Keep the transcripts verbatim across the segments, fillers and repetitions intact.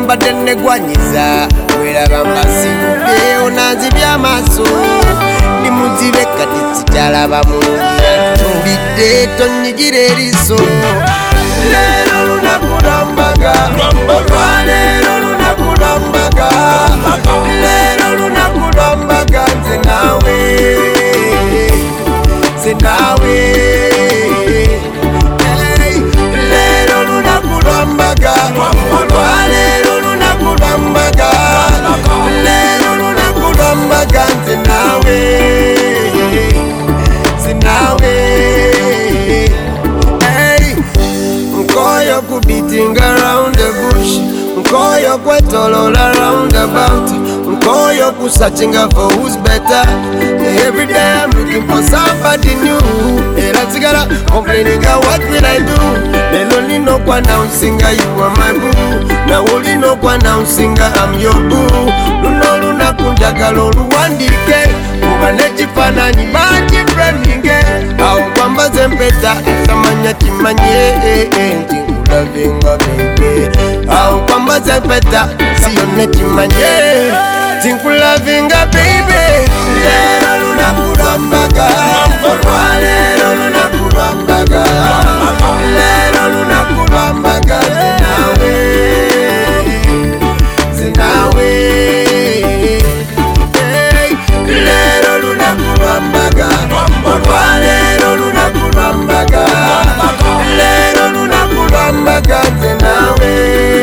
mbadde negwanyiza weraba mbasibude onanzi byamaso ndi muzibe kati sitalaba mulungi yantulidde tonyigira eriso leero lunaku lwa mbaga olwaleero lunaku lwa mbaga leero lunaku lwa mbaga nze naawe nze naawe leero lunaku lwa mbaga olwaleero lunaku lwa mbaga leero lunaku lwa mbaga nze naawe nze naawe Mkoyo kubeating around the bush, Mkoyo kwetolola round about, Mkoyo ku searching for who's better. Every day I'm looking for somebody new. Era tigara complaining, what will I do? Meloni no kwa announcing you are my boo. Na woli no kwa announcing I'm your boo. Luno luna kunjagala oluwandike kubaneji fananyi maji friendinge au kwamba zempeta atamanya kimanye tinkulavinga baby au kwamba zempeta siyone kimanye tinkulavinga baby lero lunaku lwa mbaga olwaleero lunaku lwa mbaga lero lunaku lwa mbaga zinawe zinawe lero lunaku lwa mbaga olwaleero lunaku lwa mbaga lero lunaku lwa mbaga nze naawe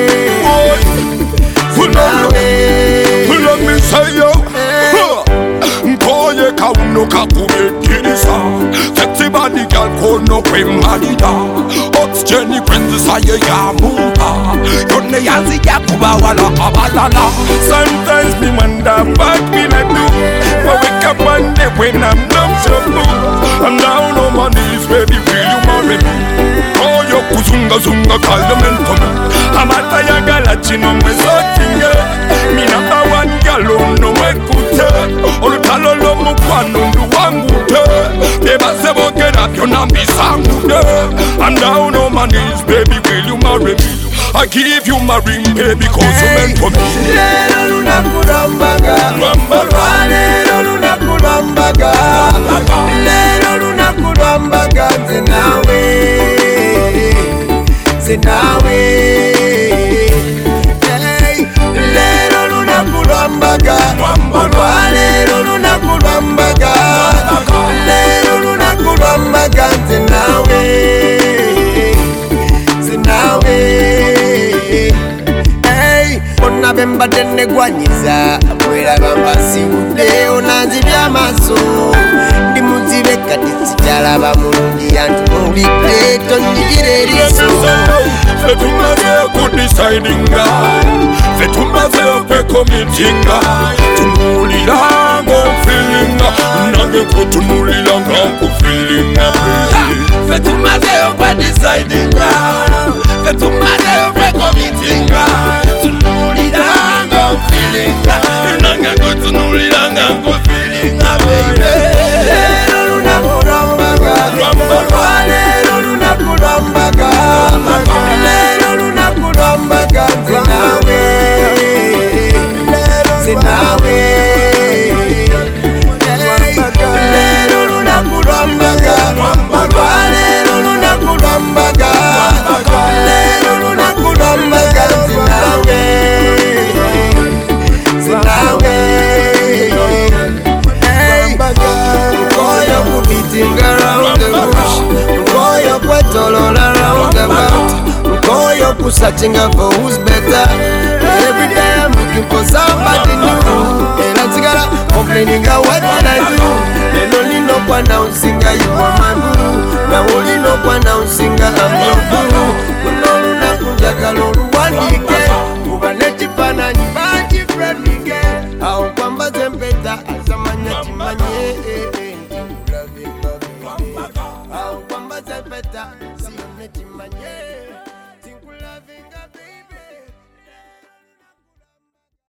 Mkoye kauno kakubekirisa Sexy body girl kono kwe marida Oxygen kwenzi saye ya muha Yone yazi ya kuba wala abalala Sometimes me wonder what will I do But wake up one day when I'm dumb so blue I'm down on my knees baby will you marry me Koyo kuzunga zunga kalamentum Amata ya galachino mwezotinge Mi number one girl ono mwekute Olutalo lo mukwano ndu wangu te Deba sebo get up your nambi sangu te I'm down on my knees baby will you marry me I give you my ring baby cause you meant for me Lero lunaku lwa mbaga olwaleero lunaku lwa mbaga lero lunaku lwa mbaga nze naawe nze naawe lero lunaku lwa mbaga olwaleero lunaku lwa mbaga lero lunaku lwa mbaga nze naawe nze naawe Ona bemba denne gwanyiza Mweraba mbasibude onanzi byamaso Ndi muzibe kati sitalaba mulungi yantulidde tonyigira eriso Fetumaze kudecidinga Fetumaze kwekomitinga Tunulira ng'ofilinga Nange kutunulira ng'okufilinga Fetumaze kudecidinga Fetumaze kwekomitinga Tunulira ng'ofilinga Nange kutunulira ng'okufilinga Lero lunaku lwa mbaga olwaleero lunaku lwa mbaga lero lunaku lwa mbaga nze naawe nze naawe lero lunaku lwa mbaga olwaleero lunaku lwa mbaga lero lunaku lwa mbaga nze naawe nze naawe Mkoyo kubeating around the bush Mkoyo kwetolola round about Mkoyo ku searching for who's better Every day I'm looking for somebody new Era tigara complaining what can I do Meloni no kwa announcing you are